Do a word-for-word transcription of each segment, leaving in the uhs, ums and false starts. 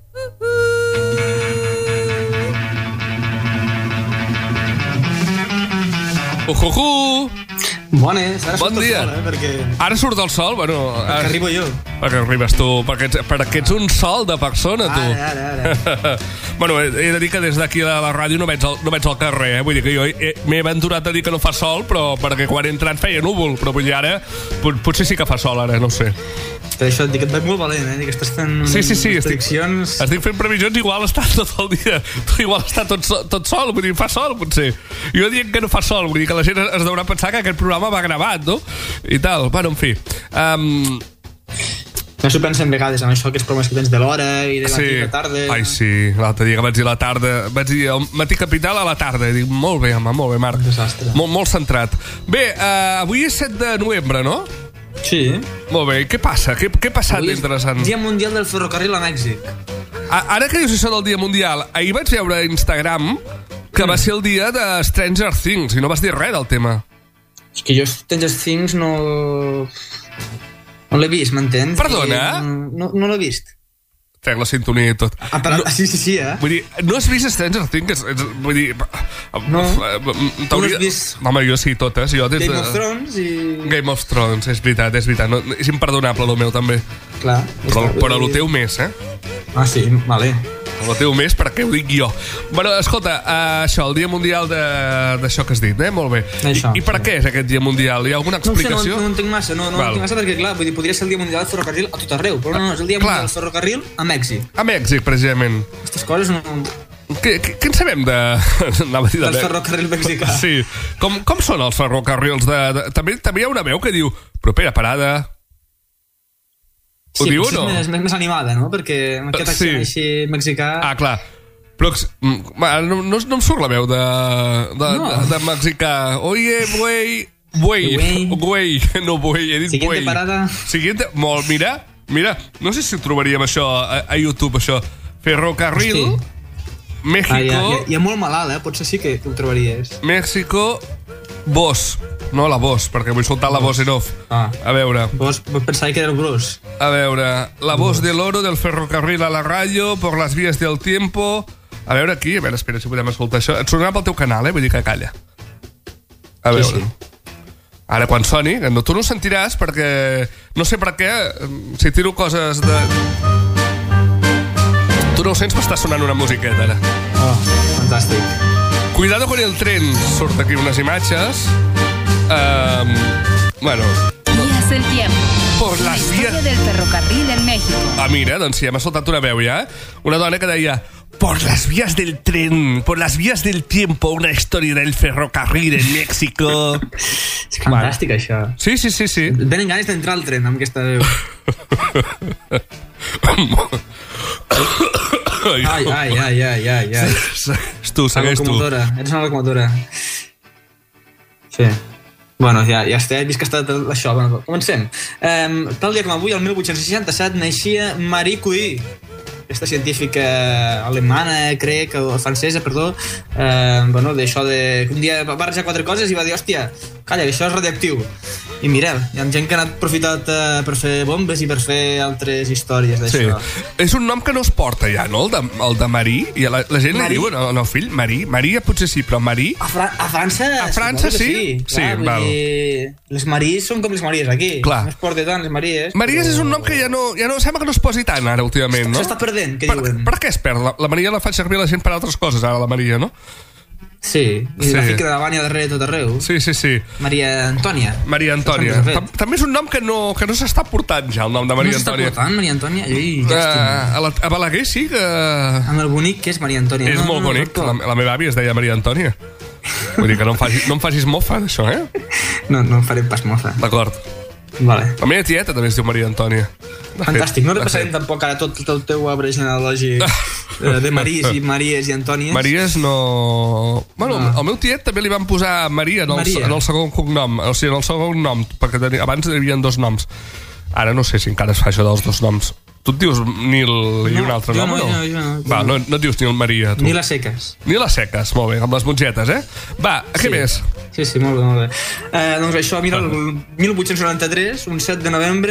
Uhuhu! Bones, ara bon surt dia. el sol, eh, perquè... Ara surt el sol, bueno... Perquè ara... arribo jo. Perquè arribes tu, perquè ets, perquè ets un sol de persona, tu. Ara, ara, ara. Bueno, he, he de dir que des d'aquí a la ràdio no veig el, no veig el carrer, eh? Vull dir que jo he, m'he aventurat a dir que no fa sol, però perquè quan he entrat feia núvol, però vull dir ara, pot, potser sí que fa sol ara, no ho sé. Per això et dic que et veig molt valent, eh? Dic que estàs fent sí, sí, sí, prediccions... Estic, estic fent previsions, igual està tot el dia, igual està tot, tot sol, vull dir, fa sol, potser. Jo dic que no fa sol, vull dir que la gent es deurà pensar que aquest programa va gravat, no? I tal, bueno, en fi. Um... No s'ho pensa en vegades, amb això, aquests programes que tens de l'hora i de sí. matí a la tarda... Ai, sí, l'altre dia que vaig dir la tarda, vaig dir el matí capital a la tarda, i dic, molt bé, home, molt bé, Marc. Desastre. Molt, molt centrat. Bé, uh, avui és set de novembre, no? Sí. Molt bé, què passa? Què, què ha passat d'interessant? Dia Mundial del Ferrocarril a Mèxic. A, ara que dius això del Dia Mundial, ahir vaig veure a Instagram que mm. va ser el dia de Stranger Things i no vas dir res del tema. És que jo Stranger Things no... No l'he vist, m'entens? Perdona? No, no l'he vist. Trec la sintonia i tot. Ah, però, no, sí, sí, sí, eh? Vull dir, no has vist Stranger Things? Vull dir... No, tu l'has vist? Home, jo sí, totes. Jo des Game de... of Thrones i... Game of Thrones, és veritat, és veritat. No, és imperdonable, el meu, també. Clar. Però, però el teu més, eh? Ah, sí, vale. El teu més, perquè ho dic jo. Bueno, escolta, uh, això, el Dia Mundial d'això que has dit, eh? Molt bé. Això, I, I per sí. què és aquest Dia Mundial? Hi ha alguna explicació? No sé, no, no entenc massa, no, no entenc massa perquè, clar, vull dir, podria ser el Dia Mundial del Ferrocarril a tot arreu, però no, no, és el Dia clar. Mundial del Ferrocarril a Mèxic. A Mèxic, precisament. Aquestes coses no... Què, què, què en sabem de... de del ferrocarril mexicà? Sí. Com, com són els ferrocarrils de... de... També, també hi ha una veu que diu propera parada... Ho sí, diu o no? És més, més animada, no? Perquè amb aquest accent sí. així mexicà... Ah, clar. Però no, no, no em surt la veu de, de, no. de, de mexicà. Oye, güey... Güey, güey, no güey, he dit Siguiente güey. parada. Siguiente, molt, mira, mira, no sé si trobaríem això a, a YouTube, això. Ferrocarril, Hosti. México... Ah, hi, ha, hi ha molt malalt, eh? Potser sí que ho trobaries. México, Voz. No la Voz, perquè vull soltar la Voz en off. Ah. A veure. Vos pensava que era el Bruce. A veure. La voz del oro del ferrocarril a la radio, por las vías del tiempo... A veure aquí, a veure, espera si podem escoltar això. Et sonarà pel teu canal, eh? Vull dir que calla. A veure. Sí, sí. Ara, quan soni, no, tu no ho sentiràs perquè... No sé per què, si tiro coses de... Tu no ho sents, però està sonant una musiqueta, ara. Oh, fantàstic. Cuidado con el tren. Surt aquí unes imatges. Um, bueno... Vías del tiempo. Por la las història vías... del ferrocarril en México. Ah, mira, doncs sí, hem escoltat una veu ja. Una dona que deia... Por las vías del tren, por las vías del tiempo, una història del ferrocarril en México. És fantàstic, bueno. Això. Sí, sí, sí, sí. Et venen ganes d'entrar al tren amb aquesta veu. ai, ai, ai, ai, ai, ai. És tu, segueix tu. Ets una locomotora. Sí. Bueno, ja, ja està, he vist que ha estat això. Bueno, comencem. Um, tal dia com avui, el mil vuit-cents seixanta-set, naixia Marie Curie, aquesta científica alemana, crec, o francesa, perdó, eh, bueno, d'això de... Un dia va barrejar quatre coses i va dir, hòstia, calla, que això és radioactiu. I mireu, hi ha gent que ha anat aprofitat eh, per fer bombes i per fer altres històries d'això. Sí. És un nom que no es porta ja, no? El de, el de Marie. I la, la gent Marie? Li diu, no, no, fill, Marie. Maria potser sí, però Marie... A, Fra a França... A França sí? Sí, sí clar, val. Dir, les Maries són com les Maries aquí. Clar. No es porta tant, les Maries. Maries però... és un nom que ja no, ja no... Sembla que no es posi tant ara últimament, no? S'està perdent, què per, diuen? Per què es perd? La, la Maria la fa servir la gent per altres coses, ara, la Maria, no? Sí, i sí. La fica de la banya darrere tot arreu. Sí, sí, sí. Maria Antònia. Maria Antònia. També és un nom que no, que no s'està portant ja, el nom de Maria no Antònia. No s'està portant, Maria Antònia? Ui, uh, a, la, a Balaguer sí que... Amb el bonic que és Maria Antònia. És no, molt no, no, bonic. No, la, la meva àvia es deia Maria Antònia. Vull dir que no em facis, no em facis mofa d'això, eh? No, no em faré pas mofa. D'acord. Vale. La meva tieta també es diu Maria Antònia. De Fantàstic, fet, no repassarem tampoc ara tot, tot el teu arbre genealògic de Maries i Maries i Antònies. Maries no... Bueno, no. Al meu tiet també li van posar Maria en el, Maria. en el segon cognom, o sigui, en el segon nom, perquè tenia, abans hi havia dos noms. Ara no sé si encara es fa això dels dos noms. Tu et dius Nil i no, un altre nom, no? No, no, jo no. Va, no, no et dius Nil Maria, tu. Nil a seques. Nil a seques, molt bé, amb les mongetes, eh? Va, què sí. més? Sí, sí, molt bé, molt bé. Eh, doncs això, mira, el mil vuit-cents noranta-tres, un set de novembre,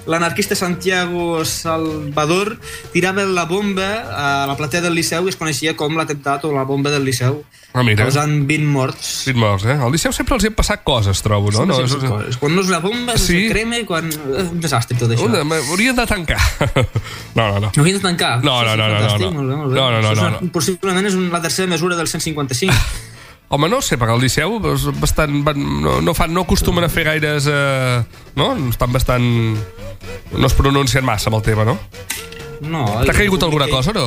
l'anarquista Santiago Salvador tirava la bomba a la platea del Liceu i es coneixia com l'atemptat o la bomba del Liceu, ah, mira. causant vint morts. vint morts, eh? Al Liceu sempre els hi han passat coses, trobo, no? Sí, no, sí, no és... Quan no és una bomba, sí. Se crema i quan... Un desastre, tot això. Una, haurien de tancar. No, no, no. No haurien de tancar? No, no, no, no, no, no. Molt bé, molt bé. No, no, no, no, no. Possiblement és la tercera mesura del cent cinquanta-cinc. Home, no sé, perquè al Liceu és bastant, no, no, fan, no acostumen a fer gaires... Eh, no? Estan bastant... No es pronuncien massa amb el tema, no? No. T'ha caigut alguna cosa, no?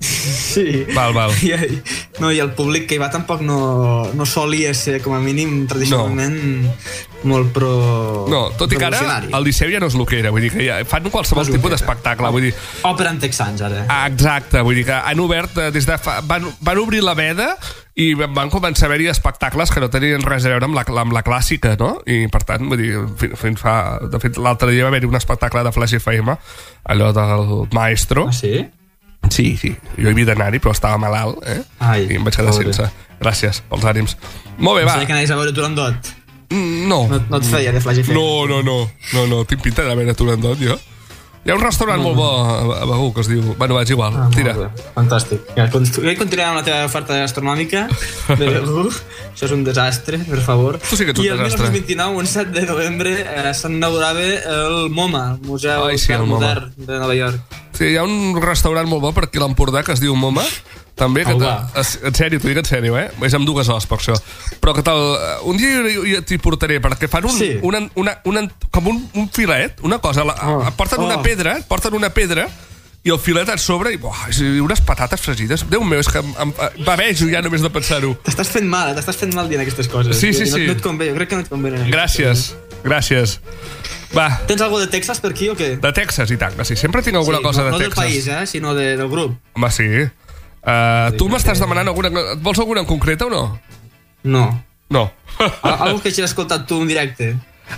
Sí. Val, val. I, no, i el públic que hi va tampoc no, no solia ser, com a mínim, tradicionalment no. molt pro... No, tot i que ara el Liceu ja no és el que era, vull dir que ja fan qualsevol no tipus d'espectacle, vull dir... Òpera en texans, ara. Ah, exacte, vull dir que han obert des de fa... Van, van obrir la veda i van començar a haver-hi espectacles que no tenien res a veure amb la, amb la clàssica, no? I per tant, vull dir, fins fa... De fet, l'altre dia va haver-hi un espectacle de Flash F M, allò del Maestro. Ah, sí? Sí, sí, jo hi havia d'anar-hi, però estava malalt, eh? Ai, i em vaig quedar sense. Gràcies pels ànims. Molt bé, va. No sé que anaves a veure Turandot. Mm, no. no. No et feia de Flash F M? No, no, no, no, no. Tinc pinta d'anar a veure Turandot, jo. Hi ha un restaurant no, molt bo a, a Begur que es diu... Bueno, vaig igual, ah, tira. Fantàstic. Ja, continuem amb la teva oferta gastronòmica de Begur. Això és un desastre, per favor. Tu sí que ets un I el desastre. dinou vint-i-nou, un set de novembre, eh, s'inaugurava el MoMA, el Museu Ai, sí, el Modern de Nova York. Sí, hi ha un restaurant molt bo per aquí a l'Empordà que es diu MoMA, també, que en sèrio, t'ho dic en sèrio, eh? És amb dues os, per això. Però que tal... Un dia jo t'hi portaré, perquè fan un... Sí. Una, una, una, com un, un filet, una cosa... La, oh. Porten oh. una pedra, porten una pedra, i el filet a sobre, i, buah, i unes patates fregides. Déu meu, és que em, em bavejo ja només de pensar-ho. T'estàs fent mal, t'estàs fent mal dient aquestes coses. Sí, sí, sí. No, no et convé, jo crec que no et convé. Gràcies, gràcies. Va. Tens alguna de Texas per aquí o què? De Texas, i tant, que sí. Sempre tinc alguna sí, cosa no, de no Texas. No del país, eh, sinó de, del grup. Home, sí. Uh, tu m'estàs demanant alguna... Et vols alguna en concreta o no? No. No. Algo que hagis escoltat tu en directe.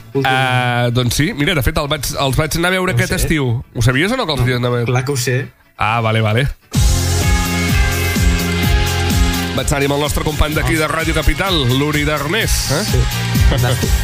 Uh, doncs sí, mira, de fet el vaig, els vaig anar a veure no aquest sé. estiu. Ho sabies o no que els no, havien de veure? Clar que ho sé. Ah, vale, vale. Vaig anar-hi amb el nostre company d'aquí de Ràdio Capital, l'Uri d'Ernest. Eh? Sí, fantàstic.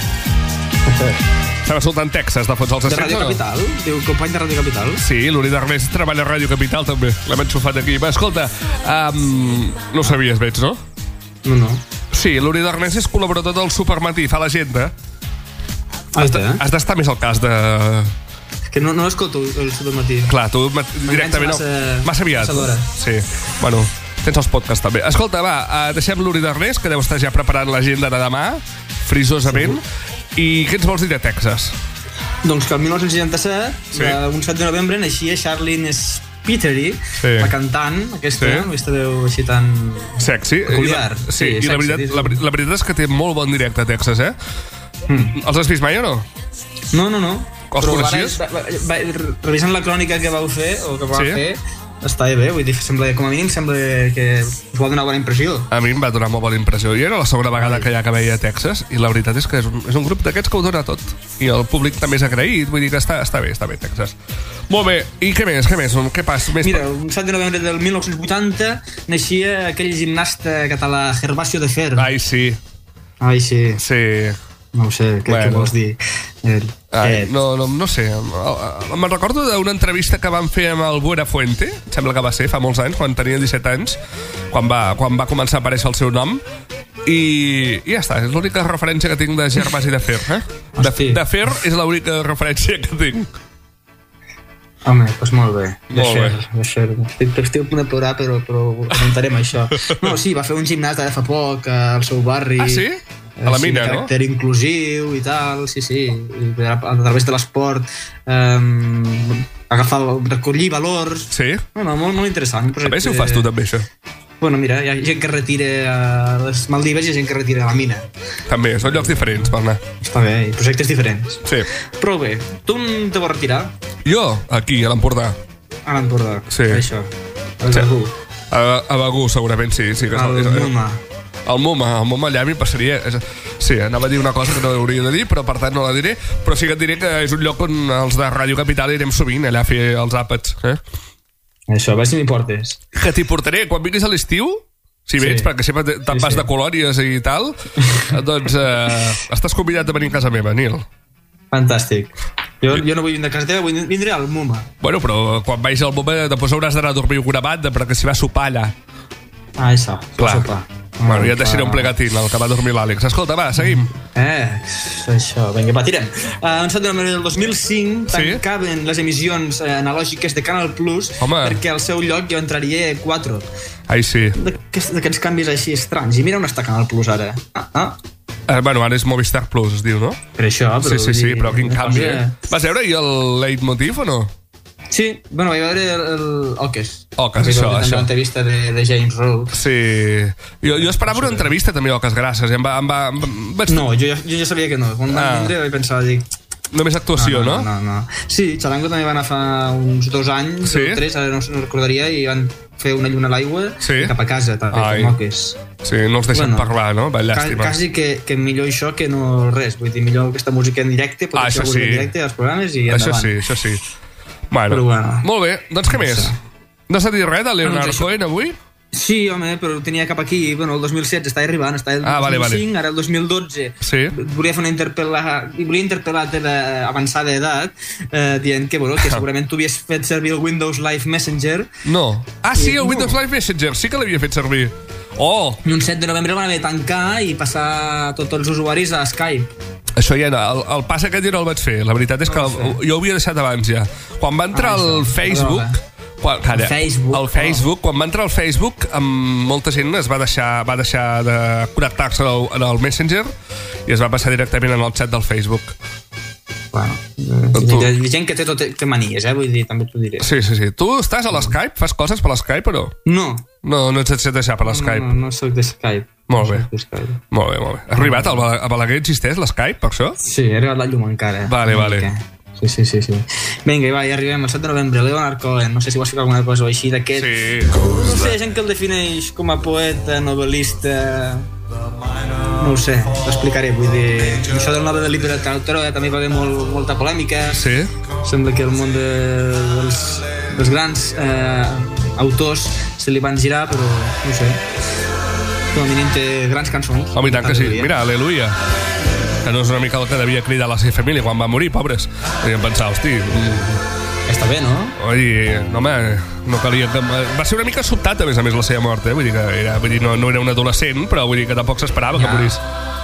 Estava escoltant Texas, de fons als De Ràdio Capital? No? Diu company de Ràdio Capital? Sí, l'Uri d'Ernest treballa a Ràdio Capital també. L'hem enxufat aquí. Va, escolta, um, no ho sabies, veig, no? No, no. Sí, l'Uri d'Ernest és col·laborador del Supermatí, fa l'agenda. Ah, has, de, has d'estar més al cas de... Que no, no l'escolto el Supermatí. Clar, tu directament... Massa, massa aviat. Massa sí, bueno, tens els podcasts també. Escolta, va, deixem l'Uri d'Ernest, que deu estar ja preparant l'agenda de demà, frisosament. Sí. I què ens vols dir de Texas? Doncs que el dinou seixanta-set, sí. un set de novembre, naixia Charlene Spiteri, sí. la cantant, aquesta, sí. aquesta veu així tan... Sexy. Peculiar. I la, sí, sí, i sexy, la, veritat, la, la veritat és que té molt bon directe a Texas, eh? Mm. Els has vist mai o no? No, no, no. Els coneixies? Revisant la crònica que vau fer, o que vau sí. fer, està bé, vull dir, sembla, com a mínim sembla que us va donar bona impressió. A mi em va donar molt bona impressió. Jo era la segona vegada que ja que veia a Texas i la veritat és que és un, és un grup d'aquests que ho dona tot. I el públic també és agraït, vull dir que està, està bé, està bé Texas. Molt bé, i què més, què més? Què passa? Més Mira, un set de novembre del dinou vuitanta naixia aquell gimnasta català Gervasio de Fer. Ai, sí. Ai, sí. Sí. No ho sé, què, bueno. què vols dir? El, Ai, no, no, no sé. Me'n recordo d'una entrevista que van fer amb el Buenafuente, sembla que va ser, fa molts anys, quan tenia disset anys, quan va, quan va començar a aparèixer el seu nom, i, i ja està, és l'única referència que tinc de Gervasi de Fer. Eh? De, de Fer és l'única referència que tinc. Home, doncs molt bé. Molt bé. Estic, estic a punt de plorar, però, però comentarem això. No, sí, va fer un gimnàs de fa poc al seu barri. Ah, sí? A la mina, sí, no? Caràcter inclusiu i tal, sí, sí. A, a través de l'esport um, agafar, recollir valors. Sí? No, no, molt, molt interessant. A veure si ho fas tu també, això. Bueno, mira, hi ha gent que retira a les Maldives i hi ha gent que retira a la mina. També, són llocs diferents per anar. Està bé, i projectes diferents. Sí. Però bé, tu on te vols retirar? Jo, aquí, a l'Empordà. A l'Empordà, sí. Això. A Begur. A, a Begur, segurament, sí. sí que al és, MoMA. El MoMA, el MoMA allà a mi passaria... Sí, anava a dir una cosa que no hauria de dir, però per tant no la diré, però sí que et diré que és un lloc on els de Ràdio Capital irem sovint allà a fer els àpats. Eh? Això, a veure si m'hi portes. Que t'hi portaré quan vinguis a l'estiu, si vens, sí. perquè sempre te'n vas sí, sí. de colònies i tal, doncs eh, estàs convidat a venir a casa meva, Nil. Fantàstic. Jo, jo no vull vindre a casa teva, vull vindre al MUMA. Bueno, però quan vagis al MUMA després hauràs d'anar a dormir alguna banda perquè s'hi va sopar allà. Ah, això, clar. sopar. Bueno, ja et deixaré un plegatín, el que va dormir l'Àlex. Escolta, va, seguim. Eh, això, vinga, va, tirem. Uh, un set de novembre del dos mil cinc tancaven sí? les emissions eh, analògiques de Canal Plus. Home. Perquè al seu lloc ja entraria quatre. Ai, sí. D'aquests canvis així estranys. I mira on està Canal Plus ara. Ah, ah. Eh, bueno, ara és Movistar Plus, es diu, no? Per això, però... Sí, sí, sí, dir, però quin canvi, cosa... eh? Vas veure ahir el leitmotiv o no? Sí, bueno, vaig veure el, el Oques. Oques, això, això. També una entrevista de, de James Rolfe. Sí. Jo, jo esperava una entrevista també a Oques Grasses. Em va, em va, em vaig... No, jo, jo ja sabia que no. Quan ah. van vindre vaig pensar, dic... Només actuació, no? No, no, no. no. Sí, Xarango també va anar fa uns dos anys, sí? o tres, ara no, no recordaria, i van fer una lluna a l'aigua sí? cap a casa, també, com Oques. Sí, no els deixen bueno, parlar, no? Va, llàstima. Quasi que, que millor això que no res. Vull dir, millor aquesta música en directe, ah, això sí. en directe als programes i això endavant. Sí, això sí. Bueno, Però, bueno, molt bé. Doncs què no més? Sé. No s'ha dit res de Leonard no, Cohen avui? Sí, home, però tenia cap aquí, bueno, el dos mil setze estava arribant, estava el ah, dos mil cinc, vale, vale. Ara el dos mil dotze sí. volia fer una interpel·la... volia interpel·lar d'avançada edat, eh, dient que, bueno, que segurament tu havies fet servir el Windows Live Messenger. No. Ah, sí, el no. Windows Live Messenger, sí que l'havia fet servir. Oh! I un set de novembre van haver de tancar i passar tots els usuaris a Skype. Això ja no, el, el pas aquest jo no el vaig fer. La veritat és que el, jo ho havia deixat abans ja. Quan va entrar ah, el Facebook... Quan, cara, el Facebook, el Facebook oh. quan va entrar al Facebook, amb molta gent es va deixar, va deixar de connectar-se en el Messenger i es va passar directament en el xat del Facebook. Bueno, tu... hi ha gent que té, tot, té manies, eh? Vull dir, també t'ho diré. Sí, sí, sí. Tu estàs a l'Skype? Fas coses per l'Skype o no? No. No, no ets de deixar per l'Skype? No, no, no soc de Skype. Molt bé. No Skype. Molt bé, molt bé. Ha arribat a Balaguer? Existeix l'Skype, per això? Sí, ha arribat la llum encara. Vale, vale. Sí, sí, sí, sí. Vinga, i va, ja arribem al set de novembre. Leonard Cohen, no sé si vols ficar alguna cosa així d'aquest... Sí. No sé, gent que el defineix com a poeta, novel·lista... No ho sé, t'explicaré, vull dir... Això del Nobel de Literatura també va haver molt, molta polèmica. Sí. Sembla que el món de, dels, dels grans eh, autors se li van girar, però no ho sé. Com a mínim té grans cançons. Home, i tant que sí. Mira, Aleluia. Que no és una mica el que devia cridar la seva família quan va morir, pobres. Podríem pensar, hosti... Està bé, no? Oi, no, home, no calia... Que... Va ser una mica sobtat, a més a més, la seva mort, eh? Vull dir que era, vull dir, no, no era un adolescent, però vull dir que tampoc s'esperava ja. que morís.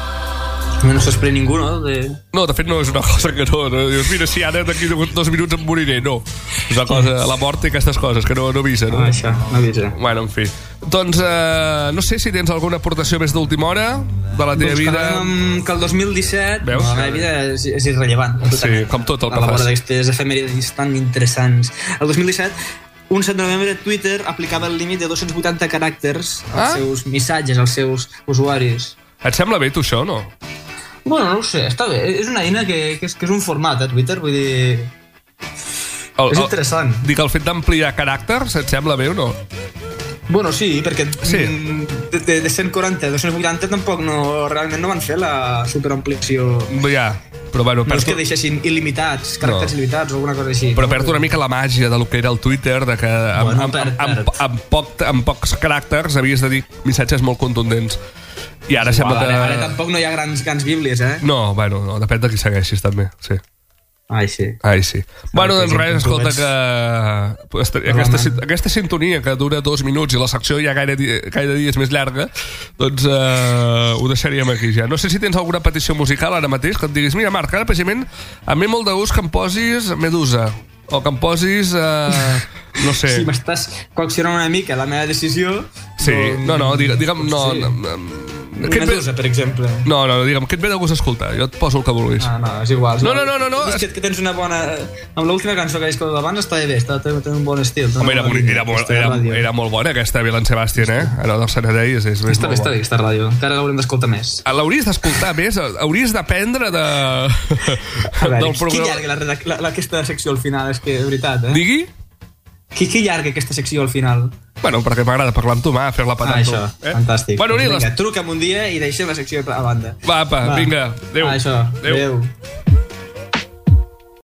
No s'espera ningú, no? De... No, de fet no és una cosa que no, no. Dius, mira, si ara d'aquí dos minuts em moriré, no. És una cosa, la mort i aquestes coses que no, no avisa, no? Ah, això, no avisa. Bueno, en fi. Doncs, eh, no sé si tens alguna aportació més d'última hora de la teva doncs vida. Que, que el dos mil disset Veus? La meva vida és, és irrellevant. Sí, com tot el que fas. A la vora d'aquestes efemèrides tan interessants. El dos mil disset, un set de novembre, Twitter aplicava el límit de dos-cents vuitanta caràcters als ah? seus missatges, als seus usuaris. Et sembla bé, tu, això, o no? Bueno, no ho sé, està bé. És una eina que, que, és, que és un format, eh, Twitter, vull dir... El, és interessant. El, dic, el fet d'ampliar caràcters, et sembla bé o no? Bueno, sí, perquè sí. de, de cent quaranta a dos-cents vuitanta tampoc no, realment no van fer la superampliació. Ja, però bueno... No és que deixessin il·limitats, caràcters no. il·limitats o alguna cosa així. Però perd una mica la màgia de lo que era el Twitter, de que amb, bueno, amb, perd, amb, amb, amb, poc, amb pocs caràcters havies de dir missatges molt contundents. I ara sí, sembla que... Ara, ara tampoc no hi ha grans, grans bíblies, eh? No, bueno, no, depèn de qui segueixis, també, sí. Ai, sí. Ai, sí. Ah, bueno, doncs res, escolta que... Aquesta, aquesta sintonia que dura dos minuts i la secció ja gaire, gaire dia és més llarga, doncs uh, ho deixaríem aquí ja. No sé si tens alguna petició musical ara mateix, que et diguis, mira, Marc, ara precisament a mi molt de gust que em posis Medusa, o que em posis... Uh, no sé. Si m'estàs coaccionant una mica la meva decisió... Sí, no, no, digue'm... digue'm no, sí. no, no, Medusa, per exemple. No, no, digue'm, què et ve de gust escoltar? Jo et poso el que vulguis. Ah, no, és igual. No, no, no, no, no. És que, que tens una bona... Amb l'última cançó que he escoltat abans estava bé, estava tenint un bon estil. Home, era, era, molt, era, era molt bona aquesta Belen Sebastian, eh? Ara del Sanadell és, és està bé, està bé, aquesta ràdio. Encara l'haurem d'escoltar més. L'hauries d'escoltar més? Hauries d'aprendre de... A veure, qui llarga la, la, la, aquesta secció al final? És que, de veritat, eh? Digui? Qui, qui llarga aquesta secció al final? Bueno, perquè m'agrada parlar amb tu, mà, fer-la patar ah, amb tu. Ah, això, eh? Fantàstic. Bueno, vinga, les... truca'm un dia i deixem la secció a banda. Va, apa, Va. vinga, adéu. Ah, això, adéu. adéu.